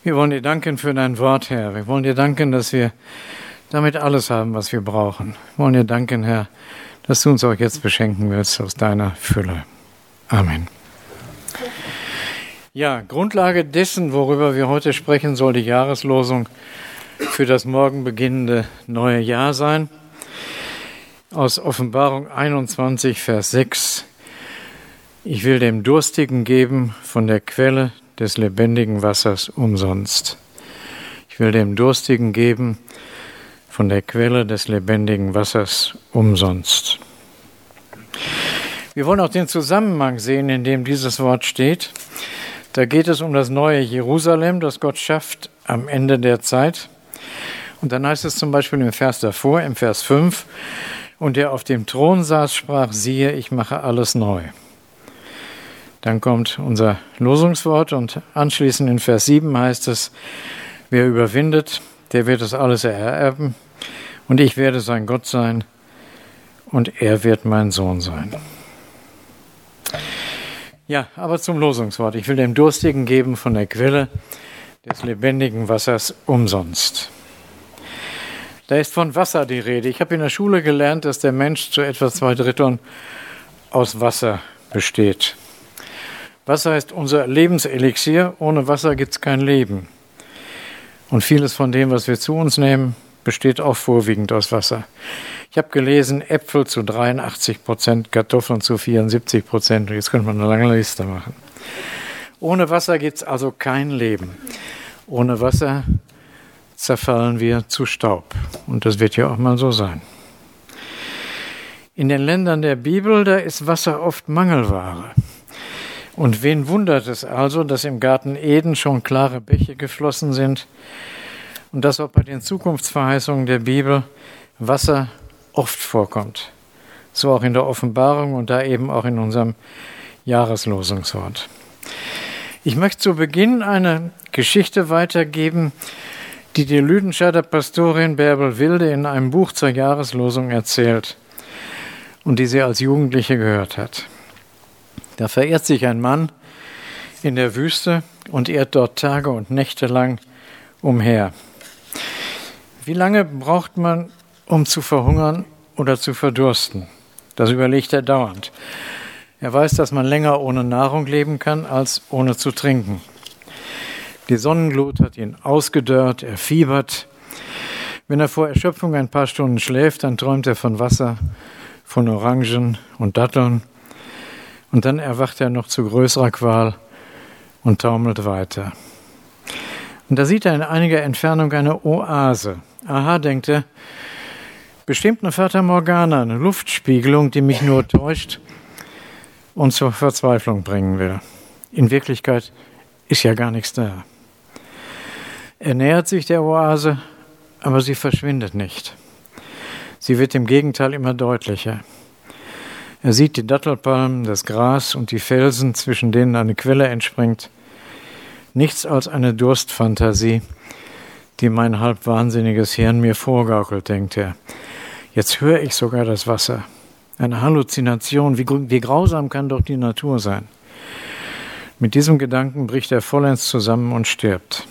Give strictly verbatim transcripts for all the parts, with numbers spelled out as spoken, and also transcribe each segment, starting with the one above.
Wir wollen dir danken für dein Wort, Herr. Wir wollen dir danken, dass wir damit alles haben, was wir brauchen. Wir wollen dir danken, Herr, dass du uns auch jetzt beschenken willst aus deiner Fülle. Amen. Ja, Grundlage dessen, worüber wir heute sprechen, soll die Jahreslosung für das morgen beginnende neue Jahr sein. Aus Offenbarung einundzwanzig, Vers sechs. Ich will dem Durstigen geben von der Quelle des lebendigen Wassers umsonst. Ich will dem Durstigen geben von der Quelle des lebendigen Wassers umsonst. Wir wollen auch den Zusammenhang sehen, in dem dieses Wort steht. Da geht es um das neue Jerusalem, das Gott schafft am Ende der Zeit. Und dann heißt es zum Beispiel im Vers davor, im Vers fünf, und der auf dem Thron saß, sprach, siehe, ich mache alles neu. Dann kommt unser Losungswort und anschließend in Vers sieben heißt es, wer überwindet, der wird das alles ererben und ich werde sein Gott sein und er wird mein Sohn sein. Ja, aber zum Losungswort. Ich will dem Durstigen geben von der Quelle des lebendigen Wassers umsonst. Da ist von Wasser die Rede. Ich habe in der Schule gelernt, dass der Mensch zu etwa zwei Dritteln aus Wasser besteht. Wasser ist unser Lebenselixier. Ohne Wasser gibt es kein Leben. Und vieles von dem, was wir zu uns nehmen, besteht auch vorwiegend aus Wasser. Ich habe gelesen, Äpfel zu dreiundachtzig Prozent, Kartoffeln zu vierundsiebzig Prozent. Jetzt könnte man eine lange Liste machen. Ohne Wasser gibt es also kein Leben. Ohne Wasser zerfallen wir zu Staub. Und das wird ja auch mal so sein. In den Ländern der Bibel, da ist Wasser oft Mangelware. Und wen wundert es also, dass im Garten Eden schon klare Bäche geflossen sind und dass auch bei den Zukunftsverheißungen der Bibel Wasser oft vorkommt. So auch in der Offenbarung und da eben auch in unserem Jahreslosungswort. Ich möchte zu Beginn eine Geschichte weitergeben, die die Lüdenscheider Pastorin Bärbel Wilde in einem Buch zur Jahreslosung erzählt und die sie als Jugendliche gehört hat. Da verirrt sich ein Mann in der Wüste und irrt dort Tage und Nächte lang umher. Wie lange braucht man, um zu verhungern oder zu verdursten? Das überlegt er dauernd. Er weiß, dass man länger ohne Nahrung leben kann, als ohne zu trinken. Die Sonnenglut hat ihn ausgedörrt, er fiebert. Wenn er vor Erschöpfung ein paar Stunden schläft, dann träumt er von Wasser, von Orangen und Datteln. Und dann erwacht er noch zu größerer Qual und taumelt weiter. Und da sieht er in einiger Entfernung eine Oase. Aha, denkt er, bestimmt eine Fata Morgana, eine Luftspiegelung, die mich nur täuscht und zur Verzweiflung bringen will. In Wirklichkeit ist ja gar nichts da. Er nähert sich der Oase, aber sie verschwindet nicht. Sie wird im Gegenteil immer deutlicher. Er sieht die Dattelpalmen, das Gras und die Felsen, zwischen denen eine Quelle entspringt. Nichts als eine Durstfantasie, die mein halb wahnsinniges Hirn mir vorgaukelt, denkt er. Jetzt höre ich sogar das Wasser. Eine Halluzination, wie, wie grausam kann doch die Natur sein? Mit diesem Gedanken bricht er vollends zusammen und stirbt.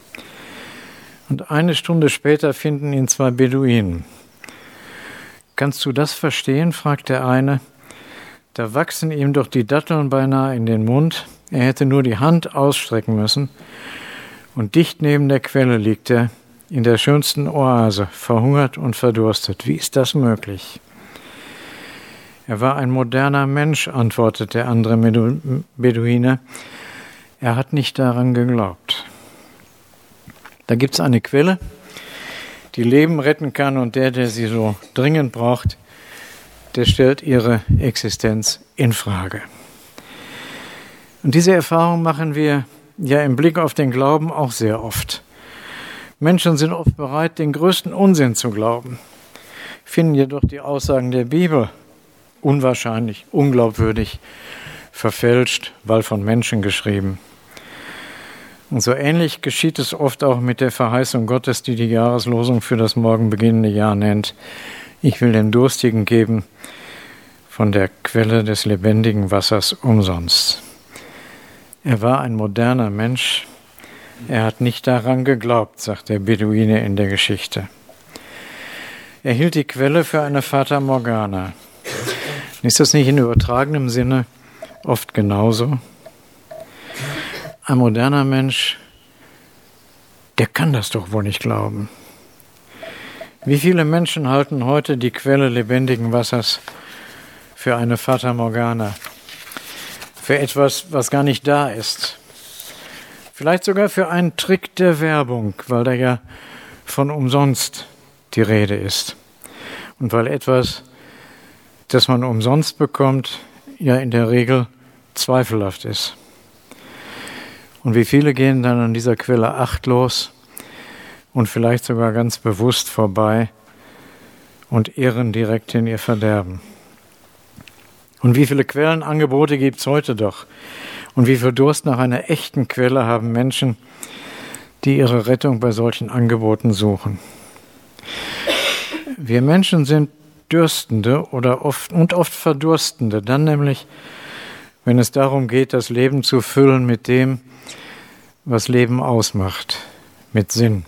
Und eine Stunde später finden ihn zwei Beduinen. Kannst du das verstehen? Fragt der eine. Da wachsen ihm doch die Datteln beinahe in den Mund. Er hätte nur die Hand ausstrecken müssen. Und dicht neben der Quelle liegt er, in der schönsten Oase, verhungert und verdurstet. Wie ist das möglich? Er war ein moderner Mensch, antwortet der andere Beduine. Er hat nicht daran geglaubt. Da gibt es eine Quelle, die Leben retten kann und der, der sie so dringend braucht, der stellt ihre Existenz in Frage. Und diese Erfahrung machen wir ja im Blick auf den Glauben auch sehr oft. Menschen sind oft bereit, den größten Unsinn zu glauben, finden jedoch die Aussagen der Bibel unwahrscheinlich, unglaubwürdig, verfälscht, weil von Menschen geschrieben. Und so ähnlich geschieht es oft auch mit der Verheißung Gottes, die die Jahreslosung für das morgen beginnende Jahr nennt. Ich will den Durstigen geben von der Quelle des lebendigen Wassers umsonst. Er war ein moderner Mensch, Er hat nicht daran geglaubt, sagt der Beduine in der Geschichte. Er hielt die Quelle für eine Fata Morgana. Ist das nicht in übertragenem Sinne oft genauso? Ein moderner Mensch, der kann das doch wohl nicht glauben. Wie viele Menschen halten heute die Quelle lebendigen Wassers für eine Fata Morgana, für etwas, was gar nicht da ist? Vielleicht sogar für einen Trick der Werbung, weil da ja von umsonst die Rede ist. Und weil etwas, das man umsonst bekommt, ja in der Regel zweifelhaft ist. Und wie viele gehen dann an dieser Quelle achtlos und vielleicht sogar ganz bewusst vorbei und irren direkt in ihr Verderben. Und wie viele Quellenangebote gibt es heute doch? Und wie viel Durst nach einer echten Quelle haben Menschen, die ihre Rettung bei solchen Angeboten suchen? Wir Menschen sind Dürstende oder oft und oft Verdurstende, dann nämlich, wenn es darum geht, das Leben zu füllen mit dem, was Leben ausmacht, mit Sinn.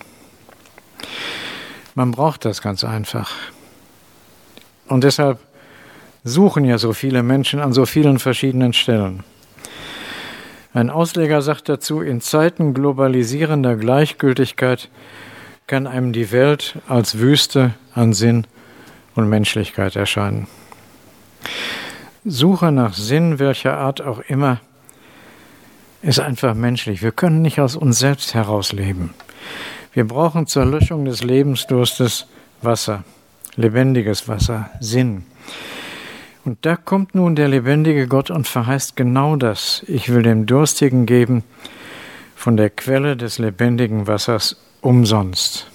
Man braucht das ganz einfach. Und deshalb suchen ja so viele Menschen an so vielen verschiedenen Stellen. Ein Ausleger sagt dazu, in Zeiten globalisierender Gleichgültigkeit kann einem die Welt als Wüste an Sinn und Menschlichkeit erscheinen. Suche nach Sinn, welcher Art auch immer, ist einfach menschlich. Wir können nicht aus uns selbst heraus leben. Wir brauchen zur Löschung des Lebensdurstes Wasser, lebendiges Wasser, Sinn. Und da kommt nun der lebendige Gott und verheißt genau das. Ich will dem Durstigen geben von der Quelle des lebendigen Wassers umsonst.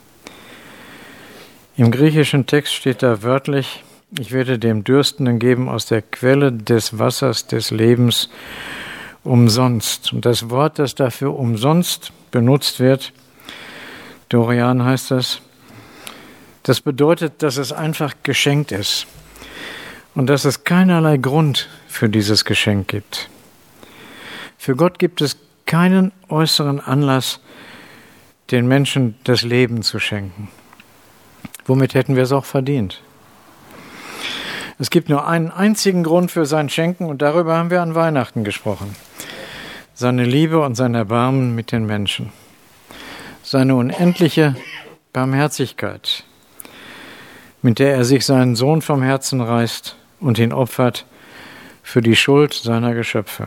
Im griechischen Text steht da wörtlich, ich werde dem Dürstenden geben aus der Quelle des Wassers des Lebens umsonst. Und das Wort, das dafür umsonst benutzt wird, Dorian heißt das, das bedeutet, dass es einfach geschenkt ist und dass es keinerlei Grund für dieses Geschenk gibt. Für Gott gibt es keinen äußeren Anlass, den Menschen das Leben zu schenken. Womit hätten wir es auch verdient? Es gibt nur einen einzigen Grund für sein Schenken und darüber haben wir an Weihnachten gesprochen. Seine Liebe und sein Erbarmen mit den Menschen. Seine unendliche Barmherzigkeit, mit der er sich seinen Sohn vom Herzen reißt und ihn opfert für die Schuld seiner Geschöpfe.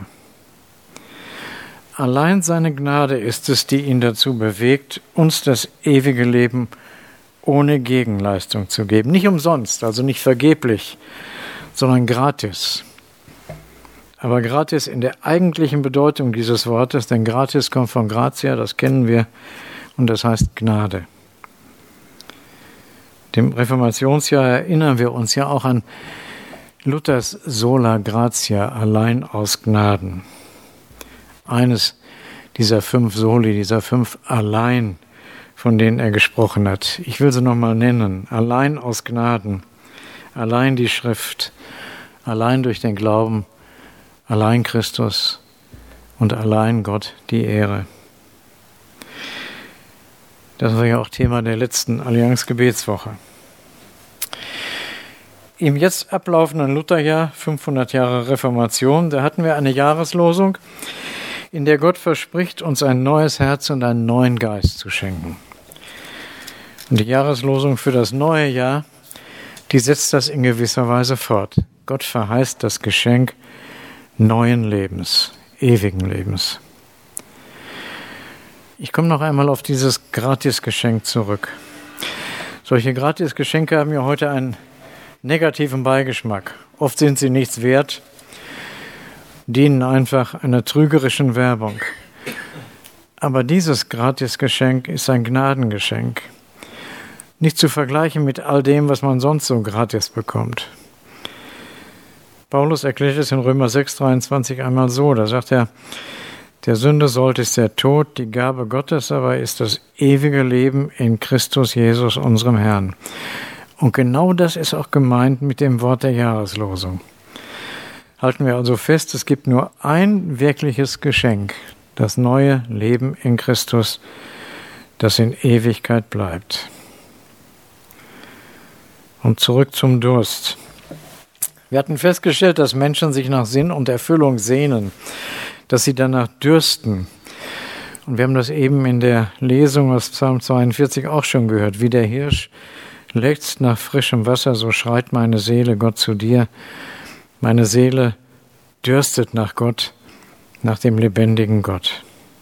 Allein seine Gnade ist es, die ihn dazu bewegt, uns das ewige Leben ohne Gegenleistung zu geben. Nicht umsonst, also nicht vergeblich, sondern gratis. Aber gratis in der eigentlichen Bedeutung dieses Wortes, denn gratis kommt von gratia, das kennen wir, und das heißt Gnade. Dem Reformationsjahr erinnern wir uns ja auch an Luthers Sola Gratia, allein aus Gnaden. Eines dieser fünf Soli, dieser fünf Allein, von denen er gesprochen hat. Ich will sie nochmal nennen. Allein aus Gnaden, allein die Schrift, allein durch den Glauben, allein Christus und allein Gott die Ehre. Das war ja auch Thema der letzten Allianz-Gebetswoche. Im jetzt ablaufenden Lutherjahr, fünfhundert Jahre Reformation, da hatten wir eine Jahreslosung, in der Gott verspricht, uns ein neues Herz und einen neuen Geist zu schenken. Und die Jahreslosung für das neue Jahr, die setzt das in gewisser Weise fort. Gott verheißt das Geschenk neuen Lebens, ewigen Lebens. Ich komme noch einmal auf dieses Gratisgeschenk zurück. Solche Gratisgeschenke haben ja heute einen negativen Beigeschmack. Oft sind sie nichts wert, dienen einfach einer trügerischen Werbung. Aber dieses Gratisgeschenk ist ein Gnadengeschenk. Nicht zu vergleichen mit all dem, was man sonst so gratis bekommt. Paulus erklärt es in Römer sechs, dreiundzwanzig einmal so, da sagt er, der Sünde sollt ist der Tod, die Gabe Gottes aber ist das ewige Leben in Christus Jesus, unserem Herrn. Und genau das ist auch gemeint mit dem Wort der Jahreslosung. Halten wir also fest, es gibt nur ein wirkliches Geschenk, das neue Leben in Christus, das in Ewigkeit bleibt. Und zurück zum Durst. Wir hatten festgestellt, dass Menschen sich nach Sinn und Erfüllung sehnen, dass sie danach dürsten. Und wir haben das eben in der Lesung aus Psalm zweiundvierzig auch schon gehört. Wie der Hirsch lechzt nach frischem Wasser, so schreit meine Seele Gott zu dir. Meine Seele dürstet nach Gott, nach dem lebendigen Gott.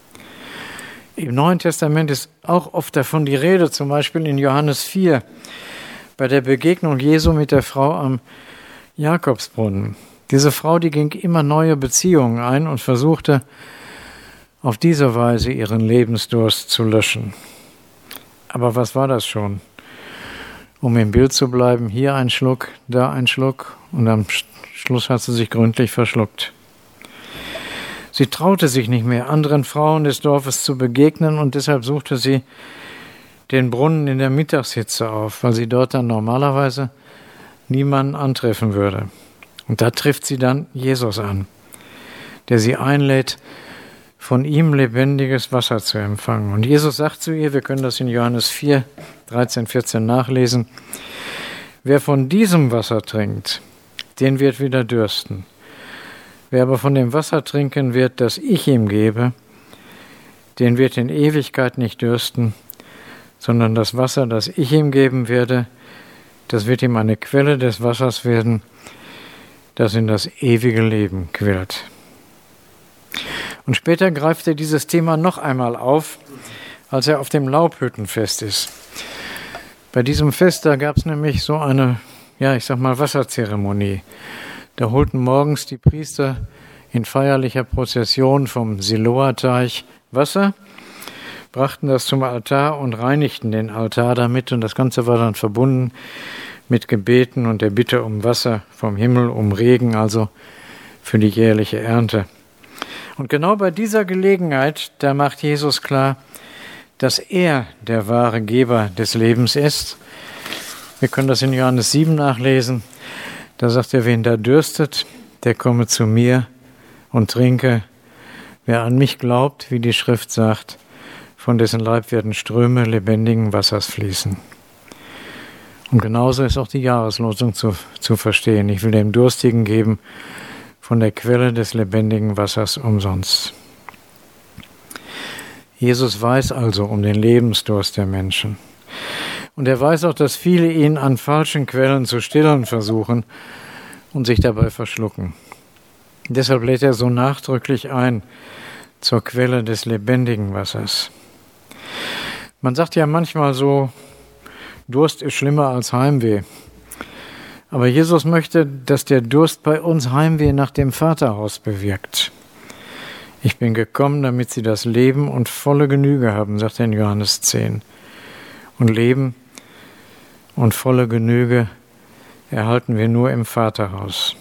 Im Neuen Testament ist auch oft davon die Rede, zum Beispiel in Johannes vier, bei der Begegnung Jesu mit der Frau am Jakobsbrunnen. Diese Frau, die ging immer neue Beziehungen ein und versuchte, auf diese Weise ihren Lebensdurst zu löschen. Aber was war das schon? Um im Bild zu bleiben, hier ein Schluck, da ein Schluck und am Schluss hat sie sich gründlich verschluckt. Sie traute sich nicht mehr, anderen Frauen des Dorfes zu begegnen und deshalb suchte sie den Brunnen in der Mittagshitze auf, weil sie dort dann normalerweise niemanden antreffen würde. Und da trifft sie dann Jesus an, der sie einlädt, von ihm lebendiges Wasser zu empfangen. Und Jesus sagt zu ihr, wir können das in Johannes vier, dreizehn, vierzehn nachlesen, wer von diesem Wasser trinkt, den wird wieder dürsten. Wer aber von dem Wasser trinken wird, das ich ihm gebe, den wird in Ewigkeit nicht dürsten, sondern das Wasser, das ich ihm geben werde, das wird ihm eine Quelle des Wassers werden, das in das ewige Leben quillt. Und später greift er dieses Thema noch einmal auf, als er auf dem Laubhüttenfest ist. Bei diesem Fest, da gab es nämlich so eine, ja, ich sag mal, Wasserzeremonie. Da holten morgens die Priester in feierlicher Prozession vom Siloa-Teich Wasser, brachten das zum Altar und reinigten den Altar damit. Und das Ganze war dann verbunden mit Gebeten und der Bitte um Wasser vom Himmel, um Regen, also für die jährliche Ernte. Und genau bei dieser Gelegenheit, da macht Jesus klar, dass er der wahre Geber des Lebens ist. Wir können das in Johannes sieben nachlesen. Da sagt er, wen da dürstet, der komme zu mir und trinke. Wer an mich glaubt, wie die Schrift sagt, von dessen Leib werden Ströme lebendigen Wassers fließen. Und genauso ist auch die Jahreslosung zu, zu verstehen. Ich will dem Durstigen geben von der Quelle des lebendigen Wassers umsonst. Jesus weiß also um den Lebensdurst der Menschen. Und er weiß auch, dass viele ihn an falschen Quellen zu stillen versuchen und sich dabei verschlucken. Deshalb lädt er so nachdrücklich ein zur Quelle des lebendigen Wassers. Man sagt ja manchmal so, Durst ist schlimmer als Heimweh. Aber Jesus möchte, dass der Durst bei uns Heimweh nach dem Vaterhaus bewirkt. Ich bin gekommen, damit sie das Leben und volle Genüge haben, sagt er in Johannes zehn. Und Leben und volle Genüge erhalten wir nur im Vaterhaus.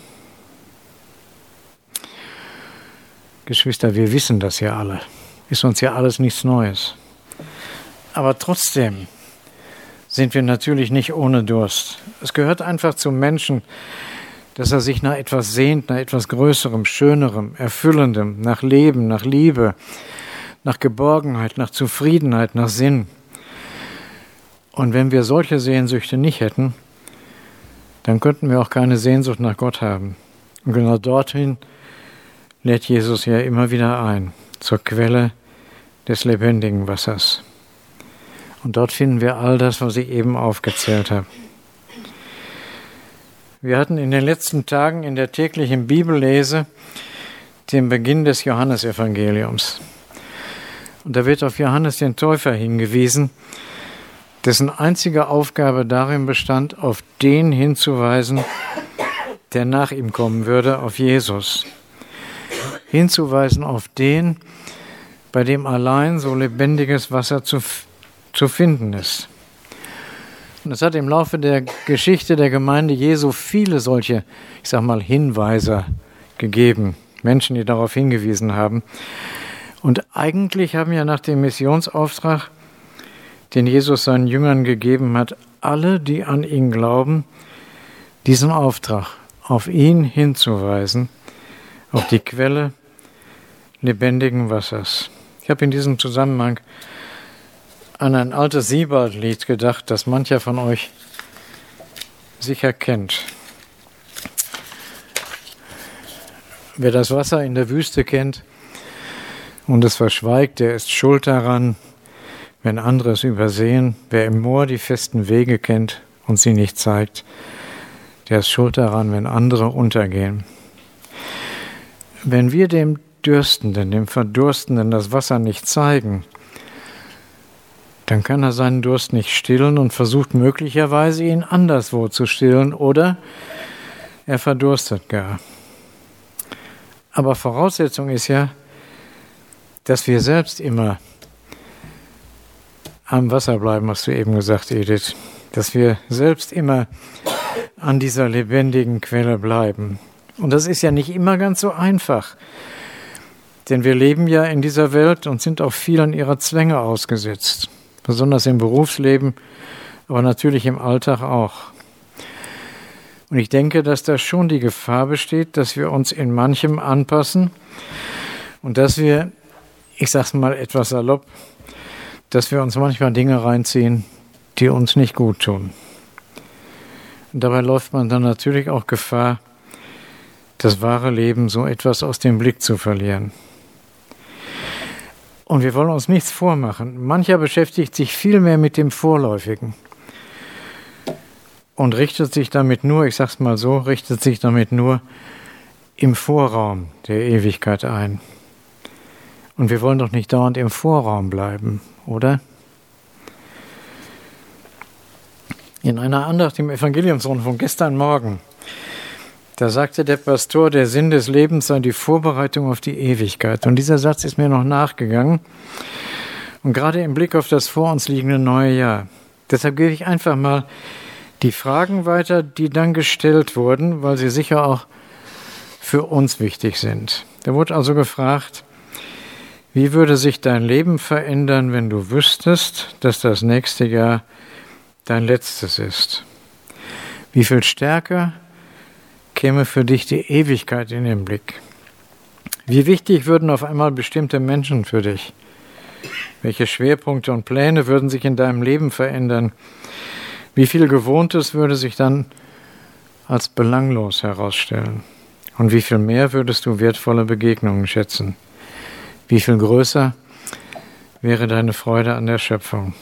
Geschwister, wir wissen das ja alle. Ist uns ja alles nichts Neues. Aber trotzdem sind wir natürlich nicht ohne Durst. Es gehört einfach zum Menschen, dass er sich nach etwas sehnt, nach etwas Größerem, Schönerem, Erfüllendem, nach Leben, nach Liebe, nach Geborgenheit, nach Zufriedenheit, nach Sinn. Und wenn wir solche Sehnsüchte nicht hätten, dann könnten wir auch keine Sehnsucht nach Gott haben. Und genau dorthin lädt Jesus ja immer wieder ein, zur Quelle des lebendigen Wassers. Und dort finden wir all das, was ich eben aufgezählt habe. Wir hatten in den letzten Tagen in der täglichen Bibellese den Beginn des Johannesevangeliums. Und da wird auf Johannes den Täufer hingewiesen, dessen einzige Aufgabe darin bestand, auf den hinzuweisen, der nach ihm kommen würde, auf Jesus. Hinzuweisen auf den, bei dem allein so lebendiges Wasser zu zu finden ist. Und es hat im Laufe der Geschichte der Gemeinde Jesu viele solche, ich sag mal, Hinweiser gegeben, Menschen, die darauf hingewiesen haben. Und eigentlich haben ja nach dem Missionsauftrag, den Jesus seinen Jüngern gegeben hat, alle, die an ihn glauben, diesen Auftrag, auf ihn hinzuweisen, auf die Quelle lebendigen Wassers. Ich habe in diesem Zusammenhang an ein altes Siebald-Lied gedacht, das mancher von euch sicher kennt. Wer das Wasser in der Wüste kennt und es verschweigt, der ist schuld daran, wenn andere es übersehen. Wer im Moor die festen Wege kennt und sie nicht zeigt, der ist schuld daran, wenn andere untergehen. Wenn wir dem Dürstenden, dem Verdurstenden das Wasser nicht zeigen, dann kann er seinen Durst nicht stillen und versucht möglicherweise, ihn anderswo zu stillen, oder er verdurstet gar. Aber Voraussetzung ist ja, dass wir selbst immer am Wasser bleiben, hast du eben gesagt, Edith. Dass wir selbst immer an dieser lebendigen Quelle bleiben. Und das ist ja nicht immer ganz so einfach. Denn wir leben ja in dieser Welt und sind auch vielen ihrer Zwänge ausgesetzt. Besonders im Berufsleben, aber natürlich im Alltag auch. Und ich denke, dass da schon die Gefahr besteht, dass wir uns in manchem anpassen und dass wir, ich sag's mal etwas salopp, dass wir uns manchmal Dinge reinziehen, die uns nicht gut tun. Und dabei läuft man dann natürlich auch Gefahr, das wahre Leben so etwas aus dem Blick zu verlieren. Und wir wollen uns nichts vormachen. Mancher beschäftigt sich viel mehr mit dem Vorläufigen und richtet sich damit nur, ich sag's mal so, richtet sich damit nur im Vorraum der Ewigkeit ein. Und wir wollen doch nicht dauernd im Vorraum bleiben, oder? In einer Andacht im Evangeliumsrundfunk gestern Morgen, da sagte der Pastor, der Sinn des Lebens sei die Vorbereitung auf die Ewigkeit. Und dieser Satz ist mir noch nachgegangen. Und gerade im Blick auf das vor uns liegende neue Jahr. Deshalb gebe ich einfach mal die Fragen weiter, die dann gestellt wurden, weil sie sicher auch für uns wichtig sind. Da wurde also gefragt, wie würde sich dein Leben verändern, wenn du wüsstest, dass das nächste Jahr dein letztes ist? Wie viel stärker käme für dich die Ewigkeit in den Blick? Wie wichtig würden auf einmal bestimmte Menschen für dich? Welche Schwerpunkte und Pläne würden sich in deinem Leben verändern? Wie viel Gewohntes würde sich dann als belanglos herausstellen? Und wie viel mehr würdest du wertvolle Begegnungen schätzen? Wie viel größer wäre deine Freude an der Schöpfung?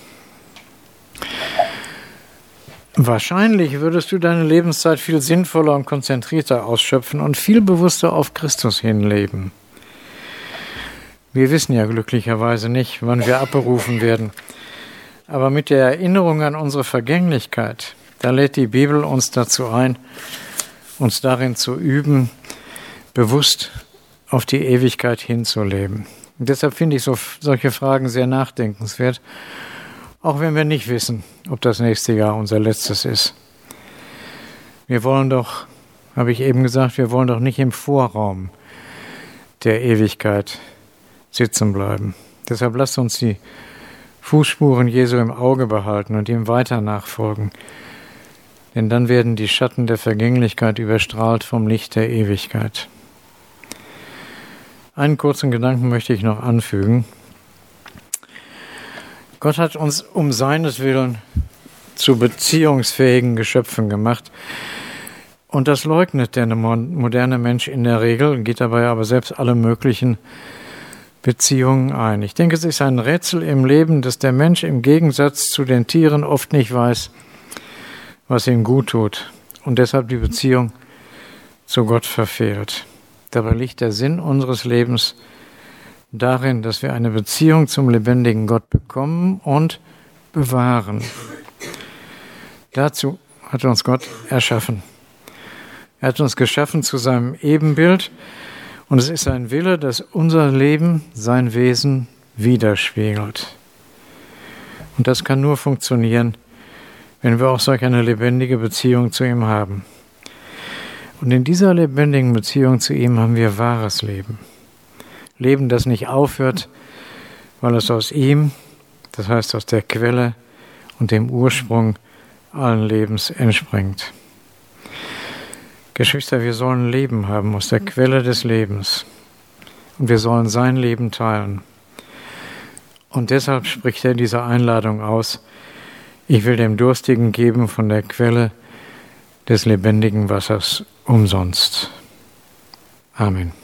Wahrscheinlich würdest du deine Lebenszeit viel sinnvoller und konzentrierter ausschöpfen und viel bewusster auf Christus hinleben. Wir wissen ja glücklicherweise nicht, wann wir abberufen werden. Aber mit der Erinnerung an unsere Vergänglichkeit, da lädt die Bibel uns dazu ein, uns darin zu üben, bewusst auf die Ewigkeit hinzuleben. Und deshalb finde ich so, solche Fragen sehr nachdenkenswert, auch wenn wir nicht wissen, ob das nächste Jahr unser letztes ist. Wir wollen doch, habe ich eben gesagt, wir wollen doch nicht im Vorraum der Ewigkeit sitzen bleiben. Deshalb lasst uns die Fußspuren Jesu im Auge behalten und ihm weiter nachfolgen. Denn dann werden die Schatten der Vergänglichkeit überstrahlt vom Licht der Ewigkeit. Einen kurzen Gedanken möchte ich noch anfügen. Gott hat uns um seines Willen zu beziehungsfähigen Geschöpfen gemacht. Und das leugnet der moderne Mensch in der Regel, geht dabei aber selbst alle möglichen Beziehungen ein. Ich denke, es ist ein Rätsel im Leben, dass der Mensch im Gegensatz zu den Tieren oft nicht weiß, was ihm gut tut und deshalb die Beziehung zu Gott verfehlt. Dabei liegt der Sinn unseres Lebens darin, dass wir eine Beziehung zum lebendigen Gott bekommen und bewahren. Dazu hat uns Gott erschaffen. Er hat uns geschaffen zu seinem Ebenbild und es ist sein Wille, dass unser Leben sein Wesen widerspiegelt. Und das kann nur funktionieren, wenn wir auch solch eine lebendige Beziehung zu ihm haben. Und in dieser lebendigen Beziehung zu ihm haben wir wahres Leben. Leben, das nicht aufhört, weil es aus ihm, das heißt aus der Quelle und dem Ursprung allen Lebens entspringt. Geschwister, wir sollen Leben haben aus der Quelle des Lebens. und wir sollen sein Leben teilen. Und deshalb spricht er diese Einladung aus: Ich will dem Durstigen geben von der Quelle des lebendigen Wassers umsonst. Amen.